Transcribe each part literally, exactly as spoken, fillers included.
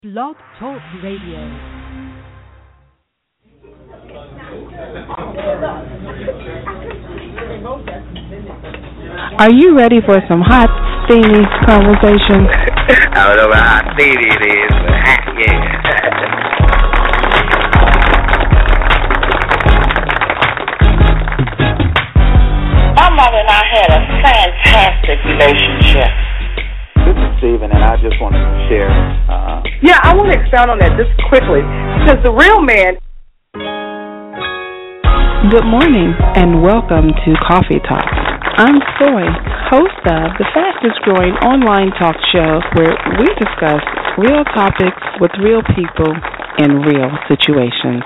Blog Talk Radio. Are you ready for some hot, steamy conversation? I don't know about how steamy it is, but hot, yeah. My mother and I had a fantastic relationship. This is Stephen, and I just wanted to share. Uh, yeah, I want to expound on that just quickly, because the real man. Good morning, and welcome to Coffee Talk. I'm Soy, host of the fastest growing online talk show where we discuss real topics with real people in real situations.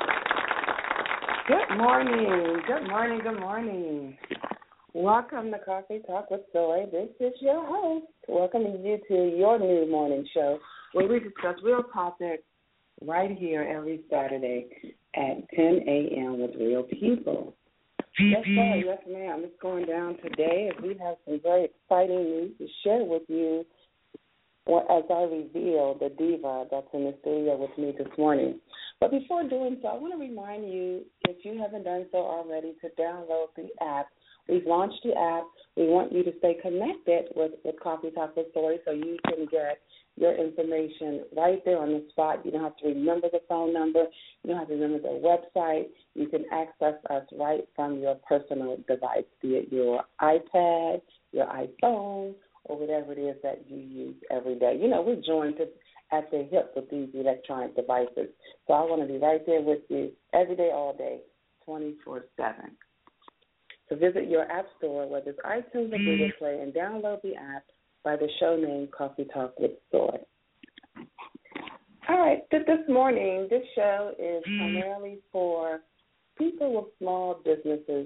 Good morning, good morning, good morning. Welcome to Coffee Talk with Soy. This is your host, welcoming you to your new morning show where we discuss real topics right here every Saturday at ten a.m. with real people. Yes, sir. Yes, ma'am. It's going down today, and we have some very exciting news to share with you as I reveal the diva that's in the studio with me this morning. But before doing so, I want to remind you, if you haven't done so already, to download the app. We've launched the app. We want you to stay connected with, with Coffee Talk with Story so you can get your information right there on the spot. You don't have to remember the phone number. You don't have to remember the website. You can access us right from your personal device, be it your iPad, your iPhone, or whatever it is that you use every day. You know, we're joined to, at the hip with these electronic devices. So I want to be right there with you every day, all day, twenty-four seven. So visit your app store, whether it's iTunes or Google Play, and download the app by the show name Coffee Talk with Soy. All right, this morning, this show is primarily for people with small businesses.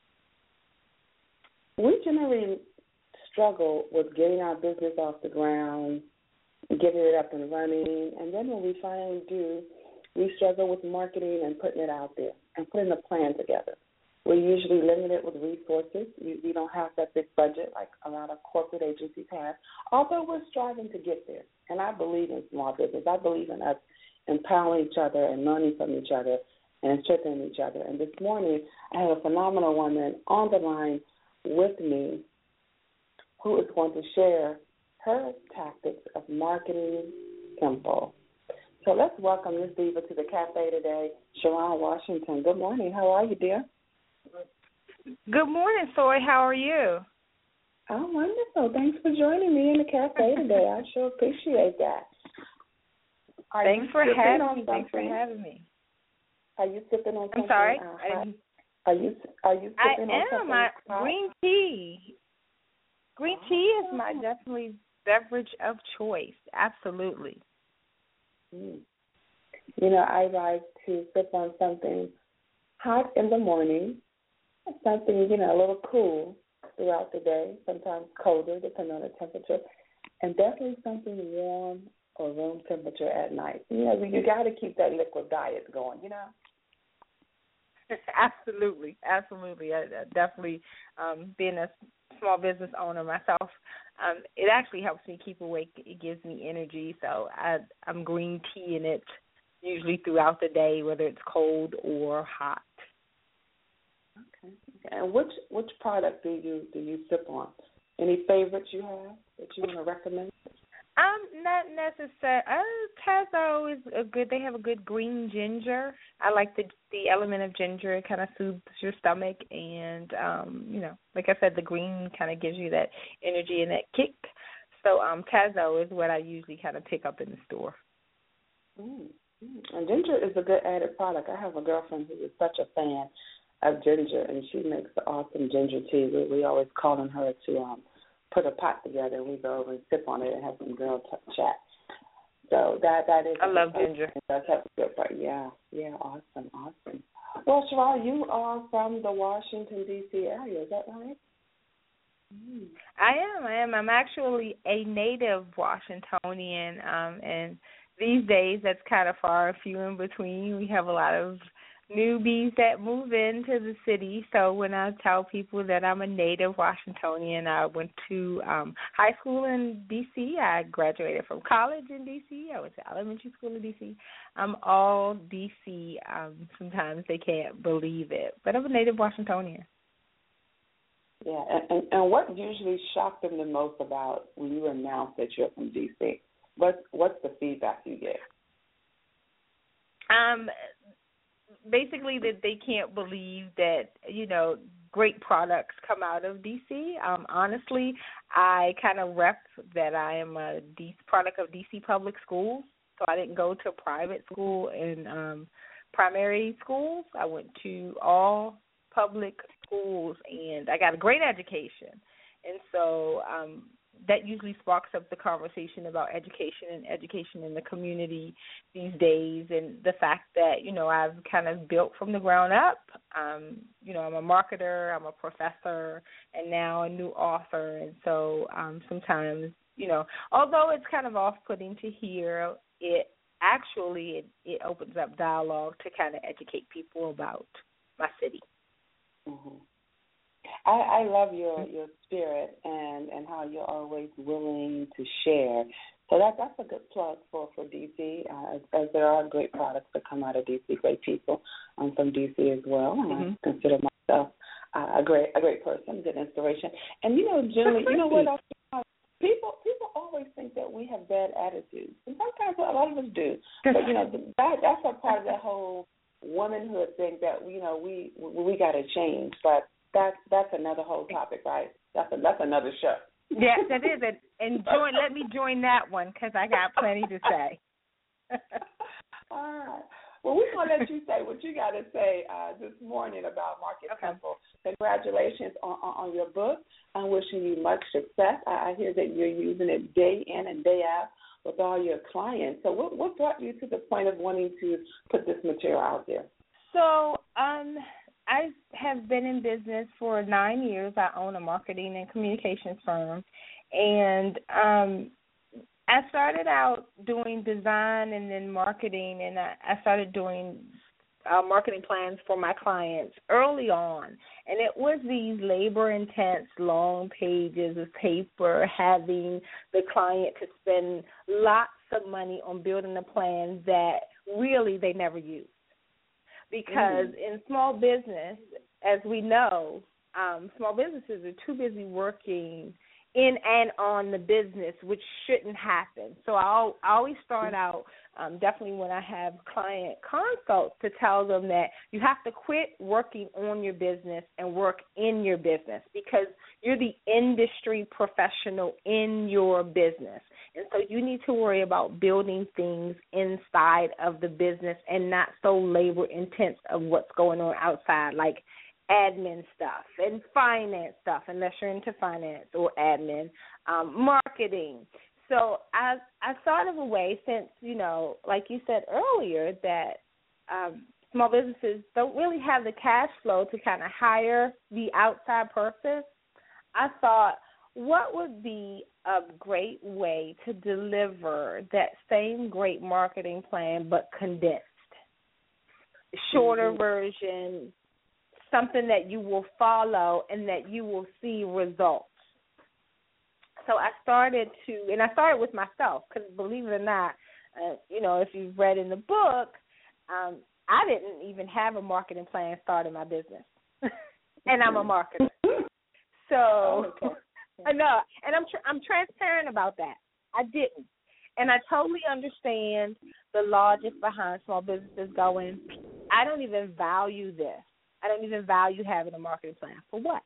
We generally struggle with getting our business off the ground, getting it up and running, and then when we finally do, we struggle with marketing and putting it out there and putting a plan together. We're usually limited with resources. We, we don't have that big budget like a lot of corporate agencies have, although we're striving to get there. And I believe in small business. I believe in us empowering each other and learning from each other and strengthening each other. And this morning, I have a phenomenal woman on the line with me who is going to share her tactics of marketing simple. So let's welcome Miss Diva to the cafe today, Sharon Washington. Good morning. How are you, dear? Good morning, Soy. How are you? I'm wonderful. Thanks for joining me in the cafe today. I sure appreciate that. Are Thanks for having me. Thanks for having me. Are you sipping on something? I'm sorry. Uh, are you Are you sipping I on am. something? I hot? green tea. Green tea is my definitely beverage of choice. Absolutely. Mm. You know, I like to sip on something hot in the morning. Something, you know, a little cool throughout the day, sometimes colder depending on the temperature, and definitely something warm or room temperature at night. You know, you got to keep that liquid diet going, you know? Absolutely, absolutely. I, I definitely, um, being a small business owner myself, um, it actually helps me keep awake. It gives me energy, so I, I'm green tea in it usually throughout the day, whether it's cold or hot. Okay. Okay. And which which product do you do you sip on? Any favorites you have that you want to recommend? Um, not necessarily. Uh, Tazo is a good. They have a good green ginger. I like the the element of ginger. It kind of soothes your stomach, and um, you know, like I said, the green kind of gives you that energy and that kick. So, um, Tazo is what I usually kind of pick up in the store. Mm, mm. And ginger is a good added product. I have a girlfriend who is such a fan of ginger, and she makes the awesome ginger tea. We, we always call on her to um, put a pot together, and we go over and sip on it and have some girl t- chat. So that that is. I love ginger. That's a good part. Yeah, yeah, awesome, awesome. Well, Sharon, you are from the Washington D C area, is that right? Mm. I am. I am. I'm actually a native Washingtonian, um, and these days that's kind of far, few in between. We have a lot of newbies that move into the city. So when I tell people that I'm a native Washingtonian, I went to um, high school in D C. I graduated from college in D C. I went to elementary school in D C. I'm all D C. Um, sometimes they can't believe it, but I'm a native Washingtonian. Yeah, and, and, and what usually shocked them the most about when you announce that you're from D C? What, what's the feedback you get? Um. Basically, that they can't believe that, you know, great products come out of D C. Um, honestly, I kind of rep that I am a D- product of D C public schools, so I didn't go to private school and um, primary schools. I went to all public schools, and I got a great education. And so um, that usually sparks up the conversation about education and education in the community these days, and the fact that, you know, I've kind of built from the ground up. Um, you know, I'm a marketer, I'm a professor, and now a new author. And so um, sometimes, you know, although it's kind of off-putting to hear, it actually it, it opens up dialogue to kind of educate people about my city. Mm-hmm. I, I love your, your spirit and, and how you're always willing to share. So that that's a good plug for, for D C, uh, as, as there are great products that come out of D C, great people um, from D C as well. And mm-hmm. I consider myself uh, a great a great person, good inspiration. And, you know, Julie, you know what else? People people always think that we have bad attitudes, and sometimes a lot of us do. But, you know, that that's a part of that whole womanhood thing that, you know, we we got to change. But That's that's another whole topic, right? That's a, that's another show. Yes, it is. And, and join, let me join that one because I got plenty to say. All right. Well, we're going to let you say what you got to say uh, this morning about Market okay. Temple. Congratulations on, on, on your book. I'm wishing you much success. I, I hear that you're using it day in and day out with all your clients. So what, what brought you to the point of wanting to put this material out there? So, um. I have been in business for nine years. I own a marketing and communications firm, and um, I started out doing design and then marketing, and I, I started doing uh, marketing plans for my clients early on, and it was these labor-intense, long pages of paper, having the client to spend lots of money on building a plan that really they never used. Because mm. in small business, as we know, um, small businesses are too busy working in and on the business, which shouldn't happen. So I'll, I always start out, um, definitely when I have client consults, to tell them that you have to quit working on your business and work in your business, because you're the industry professional in your business. And so you need to worry about building things inside of the business and not so labor intense of what's going on outside, like admin stuff and finance stuff, unless you're into finance or admin, um, marketing. So I I thought of a way, since, you know, like you said earlier, that um, small businesses don't really have the cash flow to kind of hire the outside person. I thought, what would be a great way to deliver that same great marketing plan but condensed? Shorter mm-hmm. version, something that you will follow and that you will see results. So I started to, and I started with myself, because believe it or not, uh, you know, if you've read in the book, um, I didn't even have a marketing plan starting my business. And I'm a marketer. So oh, okay. I know, and I'm tr- I'm transparent about that. I didn't. And I totally understand the logic behind small businesses going, I don't even value this. I don't even value having a marketing plan. For what?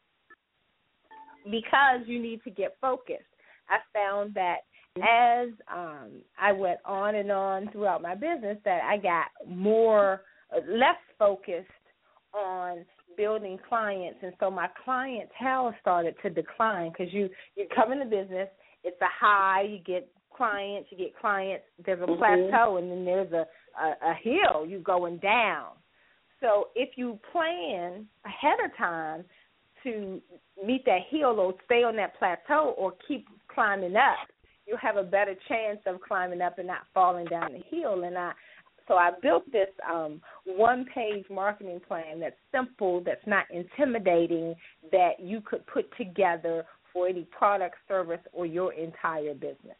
Because you need to get focused. I found that as um, I went on and on throughout my business, that I got more, uh, less focused on building clients, and so my clientele started to decline, because you, you come in the business, it's a high, you get clients, you get clients, there's a mm-hmm. plateau, and then there's a, a, a hill, you going down. So if you plan ahead of time to meet that hill or stay on that plateau or keep climbing up, you'll have a better chance of climbing up and not falling down the hill. And I So I built this um, one-page marketing plan that's simple, that's not intimidating, that you could put together for any product, service, or your entire business.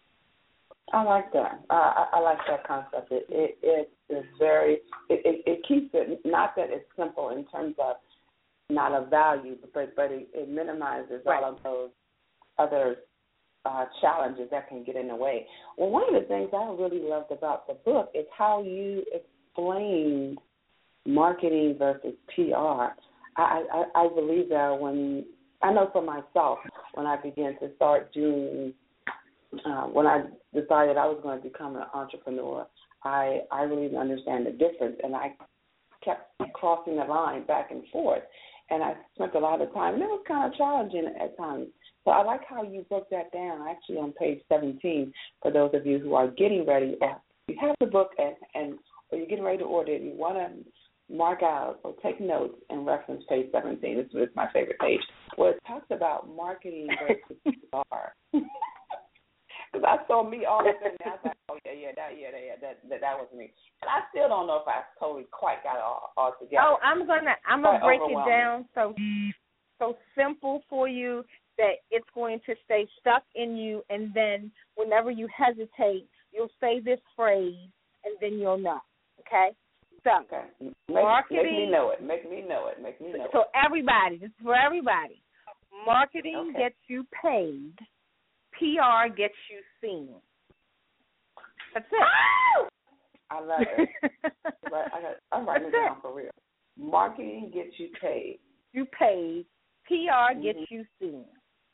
I like that. Uh, I, I like that concept. It it, it is very. It, it, it keeps it, not that it's simple in terms of not of value, but but it, it minimizes right. all of those other uh, challenges that can get in the way. Well, one of the things I really loved about the book is how you explained marketing versus P R. I, I, I believe that when I know for myself, when I began to start doing. Uh, when I decided I was going to become an entrepreneur, I, I really didn't understand the difference, and I kept crossing the line back and forth, and I spent a lot of time, and it was kind of challenging at times. So I like how you broke that down, actually on page seventeen, for those of you who are getting ready, or you have the book, and, and or you're getting ready to order it, you want to mark out or take notes and reference page seventeen. This is my favorite page, where it talks about marketing versus P R. Because I saw me all up in there. I was like, oh, yeah, yeah, that, yeah, yeah, that, that, that was me. And I still don't know if I totally quite got it all, all together. Oh, I'm going to I'm gonna break it down so so simple for you that it's going to stay stuck in you, and then whenever you hesitate, you'll say this phrase, and then you'll know, okay? So, okay. Make, marketing. Make me know it. Make me know it. Make me know so it. So everybody, this is for everybody. Marketing okay. gets you paid. P R gets you seen. That's it. I love it. I got, I'm writing it down for real. Marketing gets you paid. You paid. P R mm-hmm. gets you seen.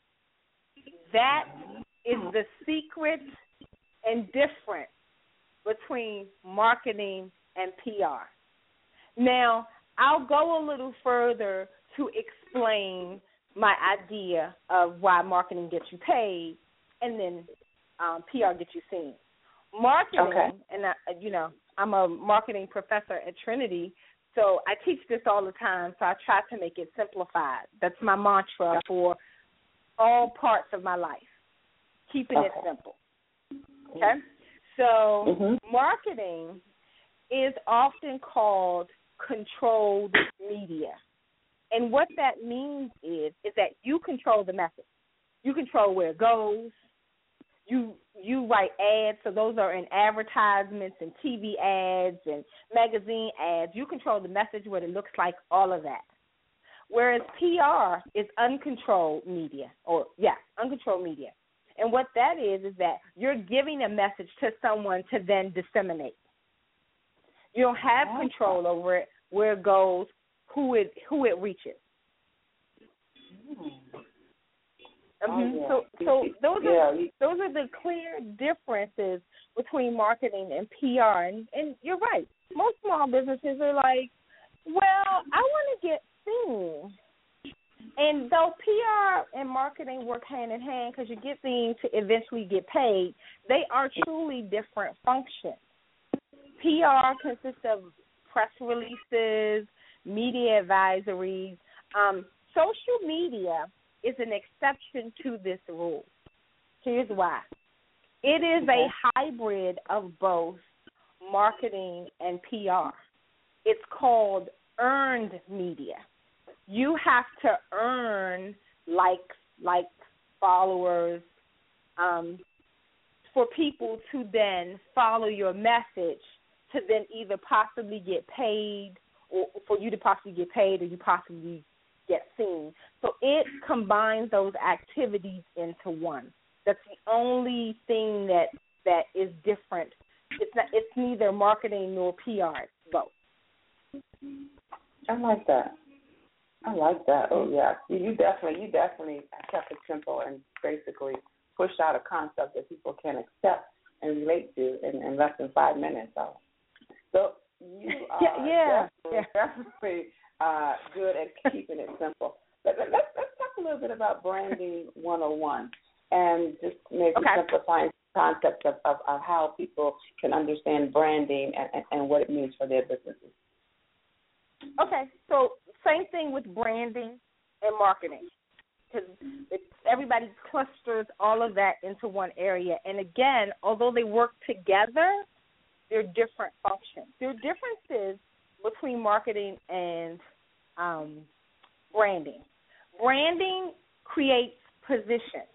That is the secret and difference between marketing and P R. Now, I'll go a little further to explain my idea of why marketing gets you paid, and then um, P R gets you seen. Marketing, okay. and I, you know, I'm a marketing professor at Trinity, so I teach this all the time, so I try to make it simplified. That's my mantra for all parts of my life, keeping okay. it simple. Okay? So mm-hmm. marketing is often called controlled media. And what that means is is that you control the message. You control where it goes. You you write ads, so those are in advertisements and T V ads and magazine ads. You control the message, what it looks like, all of that. Whereas P R is uncontrolled media, or, yeah, uncontrolled media. And what that is is that you're giving a message to someone to then disseminate. You don't have control over it, where it goes, who it who it reaches. Oh, um, yeah. So so those yeah. are those are the clear differences between marketing and P R. And, and you're right. Most small businesses are like, well, I want to get seen. And though P R and marketing work hand in hand because you get seen to eventually get paid, they are truly different functions. P R consists of press releases, media advisories. Um, social media is an exception to this rule. Here's why. It is a hybrid of both marketing and P R. It's called earned media. You have to earn likes, likes, followers, um, for people to then follow your message to then either possibly get paid or for you to possibly get paid or you possibly get seen. So it combines those activities into one. That's the only thing that that is different. It's not. It's neither marketing nor P R. It's both. I like that. I like that. Oh yeah, you, you definitely, you definitely kept it simple and basically pushed out a concept that people can accept and relate to in, in less than five minutes. So, so you are yeah, yeah. definitely, yeah. definitely uh, good at keeping it simple. But let's let's talk a little bit about branding one oh one and just maybe okay. simplifying concepts of, of, of how people can understand branding and, and, and what it means for their businesses. Okay, so same thing with branding and marketing, because everybody clusters all of that into one area. And again, although they work together, they're different functions. There are differences between marketing and um, branding. Branding creates position.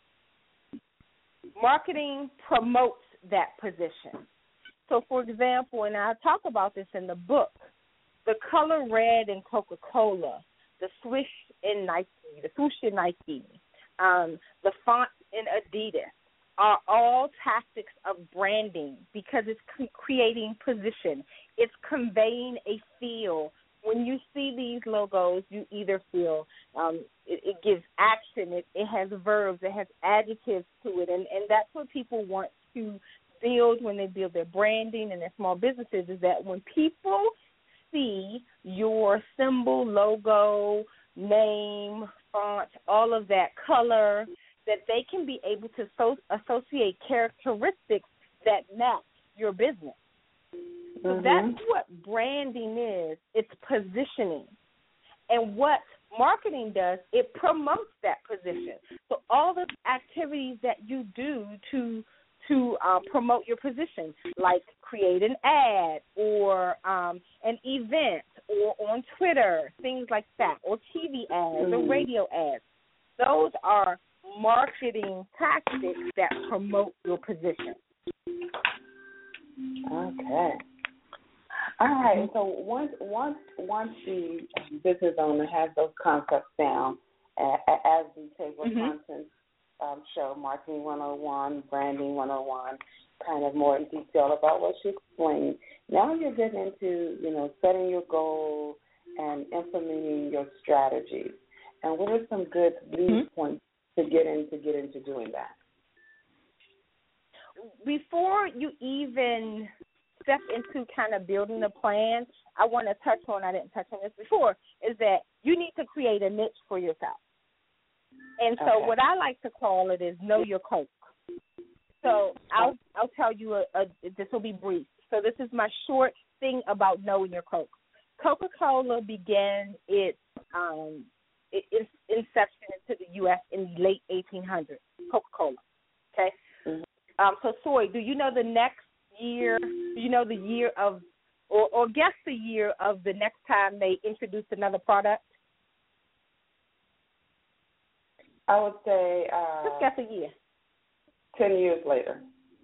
Marketing promotes that position. So, for example, and I talk about this in the book, the color red in Coca-Cola, the swish in Nike, the swoosh in Nike, um, the font in Adidas are all tactics of branding because it's creating position. It's conveying a feel. When you see these logos, you either feel um, it, it gives action, it, it has verbs, it has adjectives to it, and, and that's what people want to build when they build their branding and their small businesses, is that when people see your symbol, logo, name, font, all of that, color, that they can be able to so associate characteristics that match your business. So mm-hmm. that's what branding is. It's positioning. And what marketing does, it promotes that position. So all the activities that you do to to uh, promote your position, like create an ad or um, an event or on Twitter, things like that, or T V ads mm-hmm. or radio ads. Those are marketing tactics that promote your position. Okay. All right. So once once once the business owner has those concepts down, uh, as the table of mm-hmm. contents um, show, marketing one oh one, branding one oh one, kind of more in detail about what you explained. Now you're getting into, you know, setting your goals and implementing your strategies. And what are some good lead mm-hmm. points to get in to get into doing that? Before you even step into kind of building a plan, I want to touch on, I didn't touch on this before, is that you need to create a niche for yourself. And so okay. what I like to call it is know your Coke. So I'll I'll tell you, a, a, this will be brief. So this is my short thing about knowing your Coke. Coca-Cola began its, um, its inception into the U S in the late eighteen hundreds, Coca-Cola, okay? Mm-hmm. Um, so, Soy, do you know the next year, do you know the year of, or, or guess the year of the next time they introduced another product? I would say... Uh, Just guess a year. Ten years later.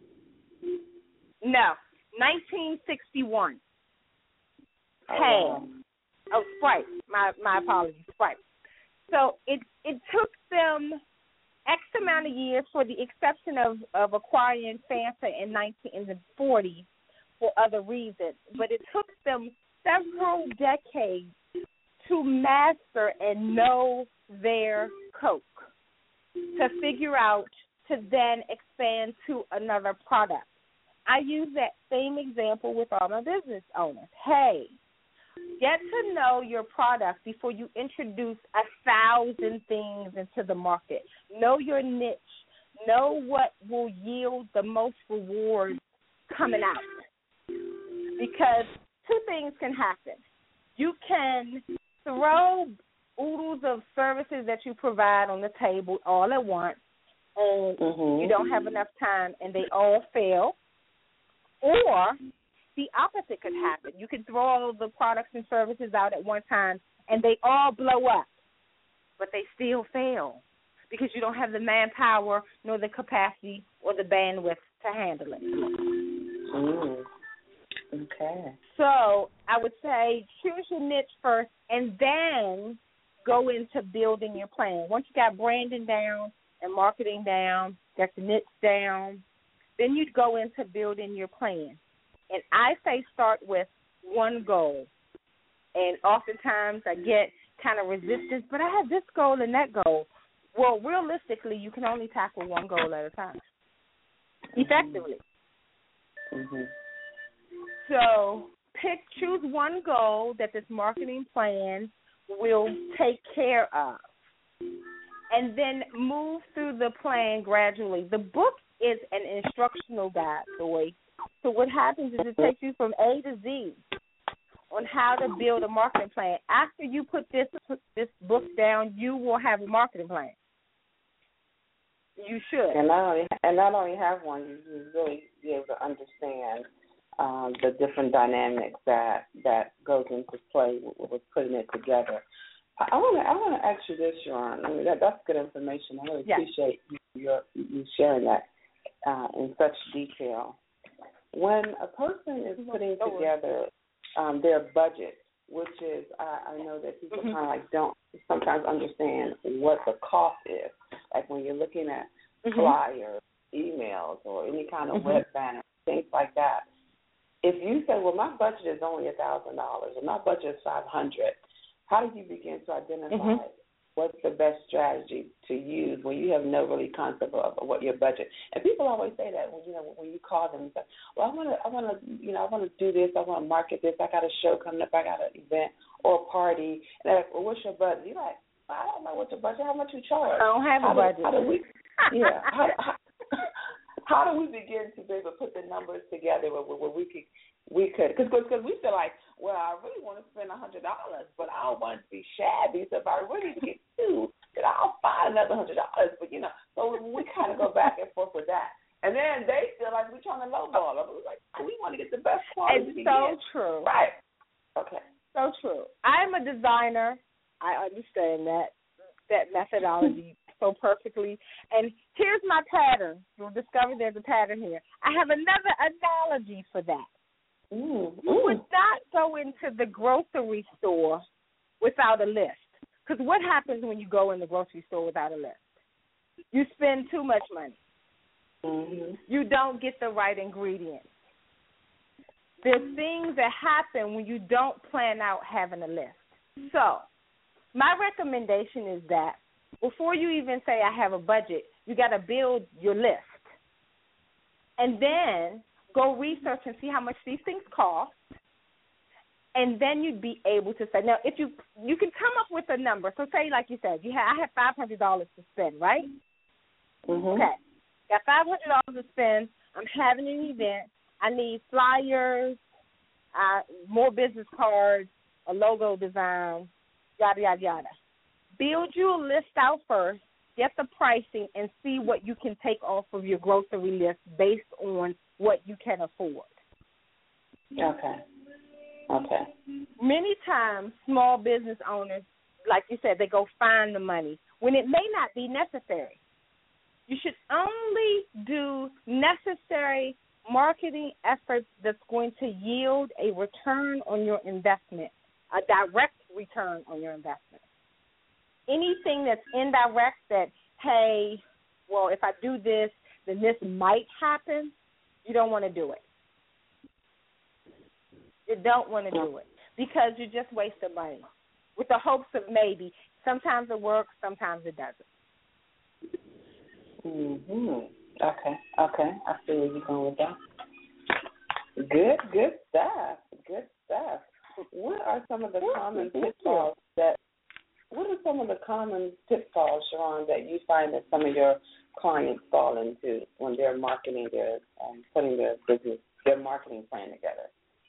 No, nineteen sixty-one. Oh, hey. wow. Oh, Sprite. My my apologies, Sprite. So it it took them X amount of years, for the exception of, of acquiring Fanta in nineteen forty for other reasons, but it took them several decades to master and know their Coke, to figure out, to then expand to another product. I use that same example with all my business owners. Hey, get to know your product before you introduce a thousand things into the market. Know your niche. Know what will yield the most rewards coming out. Because two things can happen. You can throw oodles of services that you provide on the table all at once, and mm-hmm. you don't have enough time, and they all fail. Or the opposite could happen. You can throw all the products and services out at one time, and they all blow up, but they still fail because you don't have the manpower nor the capacity or the bandwidth to handle it. Mm. Okay. So I would say choose your niche first, and then go into building your plan. Once you got branding down and marketing down, got the niche down, then you'd go into building your plan. And I say start with one goal. And oftentimes I get kind of resistance, but I have this goal and that goal. Well, realistically, you can only tackle one goal at a time, effectively. Mm-hmm. So pick, choose one goal that this marketing plan will take care of, and then move through the plan gradually. The book is an instructional guide, Soy. So what happens is it takes you from A to Z on how to build a marketing plan. After you put this put this book down, you will have a marketing plan. You should. And not only and not only have one, you, you really be able to understand um, the different dynamics that that goes into play with, with putting it together. I want to I want to ask you this, Sharon. I mean, that, that's good information. I really yes. appreciate you, your, you sharing that uh, in such detail. When a person is putting together um, their budget, which is, I, I know that people mm-hmm. kind of like don't sometimes understand what the cost is. Like when you're looking at mm-hmm. flyers, emails, or any kind of mm-hmm. web banner, things like that. If you say, well, my budget is only a thousand dollars, or my budget is five hundred, how do you begin to identify mm-hmm. what's the best strategy to use when you have no really concept of, of what your budget? And people always say that when you know when you call them and say, well, I want to, I want to, you know, I want to do this, I want to market this, I got a show coming up, I got an event or a party, and they're like, well, what's your budget? You're like, I don't know what's your budget, how much you charge? I don't have how a budget. Do, how do we? Yeah. How, how, how do we begin to be able to put the numbers together where, where we could, we could, because because we feel like, well, I really want to spend a hundred dollars, but I don't want it to be shabby. So if I really get two, then I'll find another hundred dollars. But you know, so we kind of go back and forth with that, and then they feel like we're trying to lowball them. We're like, we want to get the best quality. It's so get. True. Right. Okay. So true. I'm a designer. I understand that that methodology so perfectly. And here's my pattern. You'll discover there's a pattern here. I have another analogy for that. Mm, you mm. would not go into the grocery store without a list. Because what happens when you go in the grocery store without a list? You spend too much money. Mm-hmm. You don't get the right ingredients. There's things that happen when you don't plan out having a list. So my recommendation is that before you even say I have a budget, you got to build your list. And then go research and see how much these things cost. And then you'd be able to say, now, if you you can come up with a number. So say, like you said, you have, I have five hundred dollars to spend, right? Mm-hmm. Okay. Got five hundred dollars to spend. I'm having an event. I need flyers, uh, more business cards, a logo design, yada, yada, yada. Build you a list out first, get the pricing, and see what you can take off of your grocery list based on what you can afford. Okay. Okay. Many times, small business owners, like you said, they go find the money when it may not be necessary. You should only do necessary marketing efforts that's going to yield a return on your investment, a direct return on your investment. Anything that's indirect that, hey, well, if I do this, then this might happen, you don't want to do it. You don't want to do it because you just wasted money with the hopes of maybe. Sometimes it works, sometimes it doesn't. Mm-hmm. Okay, okay. I see where you're going with that. Good, good stuff. Good stuff. What are some of the common pitfalls that What are some of the common pitfalls, Sharon, that you find that some of your clients fall into when they're marketing their, um, putting their business, their marketing plan together?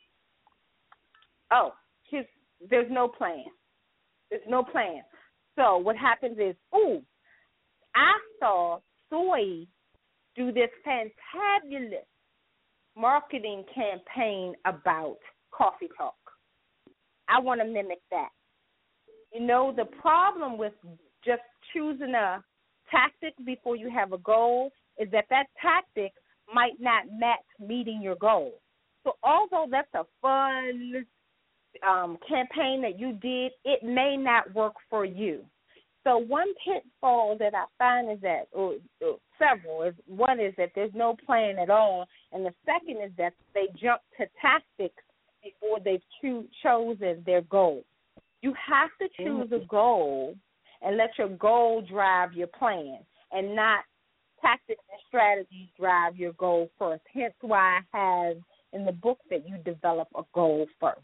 Oh, his, there's no plan. There's no plan. So what happens is, ooh, I saw Soy do this fantabulous marketing campaign about Coffee Talk. I want to mimic that. You know, the problem with just choosing a tactic before you have a goal is that that tactic might not match meeting your goal. So although that's a fun um, campaign that you did, it may not work for you. So one pitfall that I find is that, or, or several, is one is that there's no plan at all, and the second is that they jump to tactics before they've cho- chosen their goal. You have to choose a goal and let your goal drive your plan and not tactics and strategies drive your goal first. Hence why I have in the book that you develop a goal first.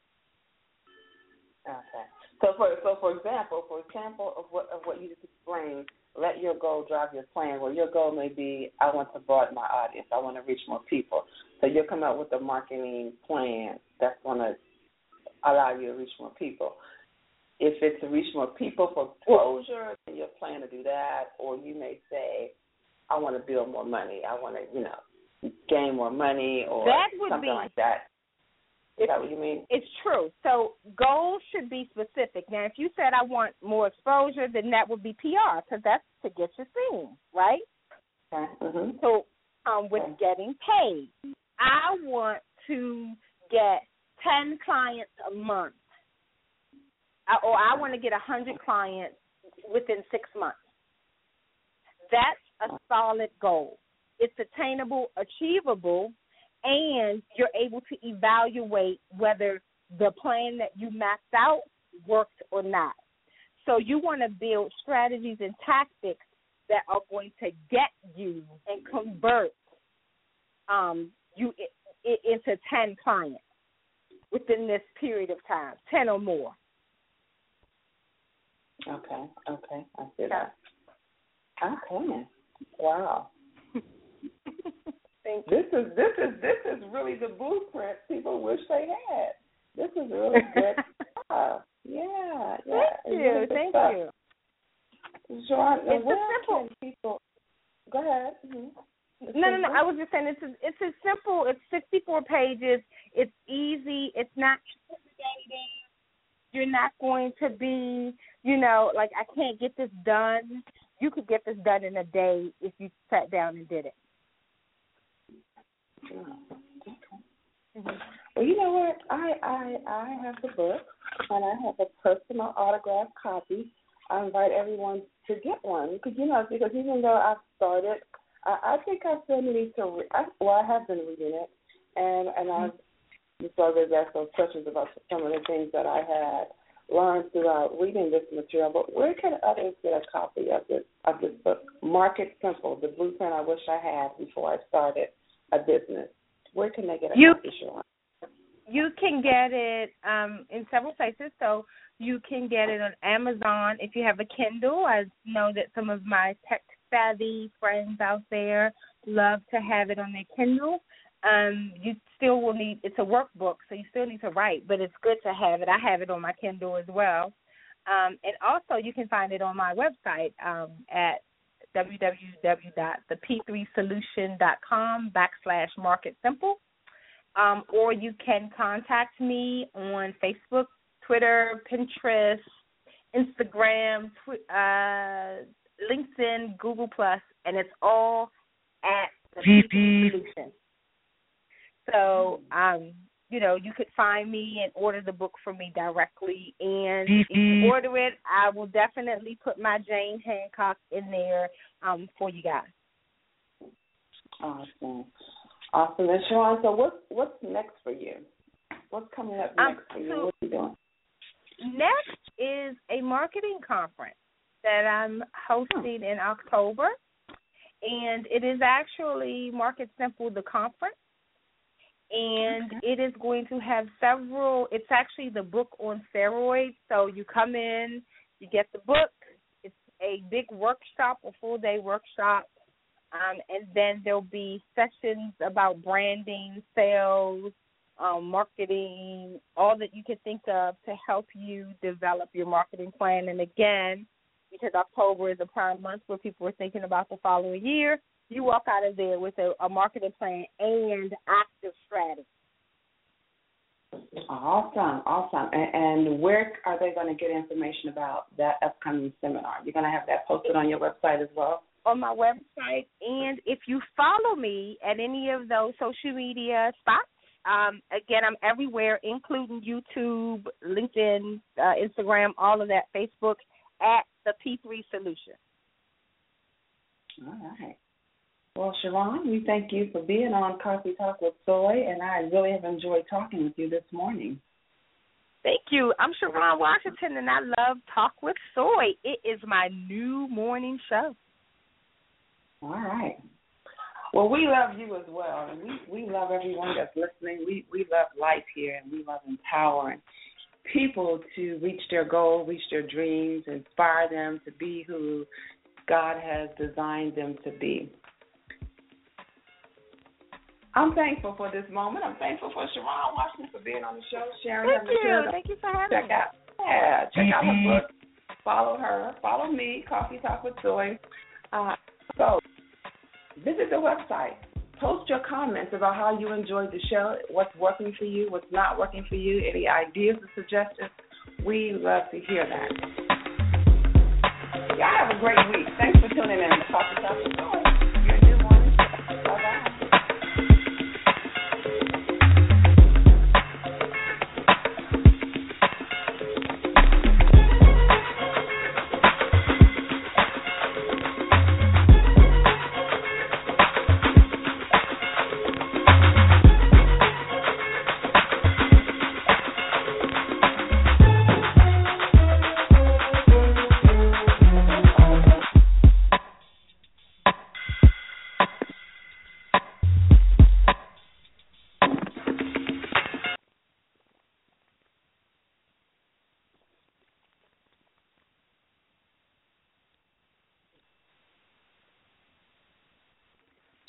Okay. So for so for example, for example of what of what you just explained, let your goal drive your plan. Well, your goal may be, I want to broaden my audience. I want to reach more people. So you'll come up with a marketing plan that's going to allow you to reach more people. If it's to reach more people for exposure, then you'll plan to do that. Or you may say, I want to build more money. I want to, you know, gain more money or that would something be, like that. Is that what you mean? It's true. So goals should be specific. Now, if you said I want more exposure, then that would be P R because that's to get you seen, right? Okay. Mm-hmm. So um, with okay. getting paid, I want to get ten clients a month, I, or I want to get one hundred clients within six months. That's a solid goal. It's attainable, achievable, and you're able to evaluate whether the plan that you mapped out worked or not. So you want to build strategies and tactics that are going to get you and convert um, you I- I- into ten clients within this period of time, ten or more. Okay, okay, I see that. Okay, wow. This is this is this is really the blueprint people wish they had. This is really good stuff. Yeah, yeah. Thank you, thank stuff. you. John, it's where a simple. Can people go ahead. Mm-hmm. No, no, no. I was just saying it's a, it's a simple. It's sixty-four pages. It's easy. It's not intimidating. You're not going to be, you know, like I can't get this done. You could get this done in a day if you sat down and did it. Mm-hmm. Well, you know what? I, I I have the book, and I have a personal autographed copy. I invite everyone to get one because, you know, because even though I've started, I, I think I still need to. Re- I, well, I have been reading it, and and I've started to ask those questions about some of the things that I had learned throughout reading this material. But where can others get a copy of this of this book? Market Simple: The Blueprint I Wish I Had Before I Started a Business. Where can they get a you, copy, Sharon? You can get it um, in several places. So you can get it on Amazon if you have a Kindle. I know that some of my tech-savvy friends out there love to have it on their Kindle. Um, you still will need, it's a workbook, so you still need to write, but it's good to have it. I have it on my Kindle as well. Um, and also you can find it on my website um, at www.the p3solution.com backslash market simple. Um, or you can contact me on Facebook, Twitter, Pinterest, Instagram, tw- uh, LinkedIn, Google Plus, and it's all at the P three Solution. So, um, you know, you could find me and order the book from me directly. And if you order it, I will definitely put my Jane Hancock in there um, for you guys. Awesome. Awesome. And Sharon, so what's, what's next for you? What's coming up next um, for you? So what are you doing? Next is a marketing conference that I'm hosting in October. And it is actually Market Simple, the conference. And okay. It is going to have several, it's actually the book on steroids. So you come in, you get the book. It's a big workshop, a full-day workshop. Um, and then there'll be sessions about branding, sales, um, marketing, all that you can think of to help you develop your marketing plan. And again, because October is a prime month where people are thinking about the following year, you walk out of there with a, a marketing plan and active strategy. Awesome, awesome. And, and where are they going to get information about that upcoming seminar? You're going to have that posted on your website as well? On my website. And if you follow me at any of those social media spots, um, again, I'm everywhere, including YouTube, LinkedIn, uh, Instagram, all of that, Facebook, at the P three Solution. All right. Well, Sharon, we thank you for being on Coffee Talk with Soy, and I really have enjoyed talking with you this morning. Thank you. I'm Sharon Washington, and I love Talk with Soy. It is my new morning show. All right. Well, we love you as well, and we, we love everyone that's listening. We, we love life here, and we love empowering people to reach their goals, reach their dreams, inspire them to be who God has designed them to be. I'm thankful for this moment. I'm thankful for Sharon Washington for being on the show, sharing Thank her you. material. Thank you for having check me. Out, yeah, check out her book. Follow her. Follow me, Coffee Talk with Soy. Uh, so visit the website, post your comments about how you enjoyed the show, what's working for you, what's not working for you, any ideas or suggestions. We love to hear that. Y'all have a great week. Thanks for tuning in to Coffee Talk with Joy.